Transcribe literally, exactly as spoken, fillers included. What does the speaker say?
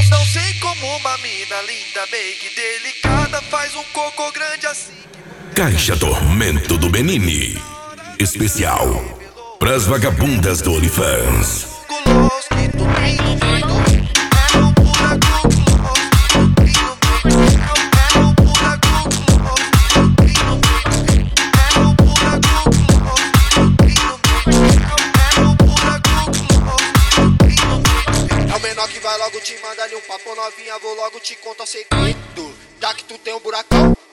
Não sei como uma mina linda, make delicada faz um cocô grande assim. Caixa Tormento do Benini. Especial pras vagabundas do OnlyFans. Guloso que tu tem no meio. É um buraco guloso que tu tem no meio. É um buraco guloso que tu tem no meio. É um buraco guloso que tu tem no meio. É um buraco guloso que tu tem no meio. É o menor que vai logo te mandar ali um papo novinha, vou logo te contar segredo. Já que tu tem um buracão,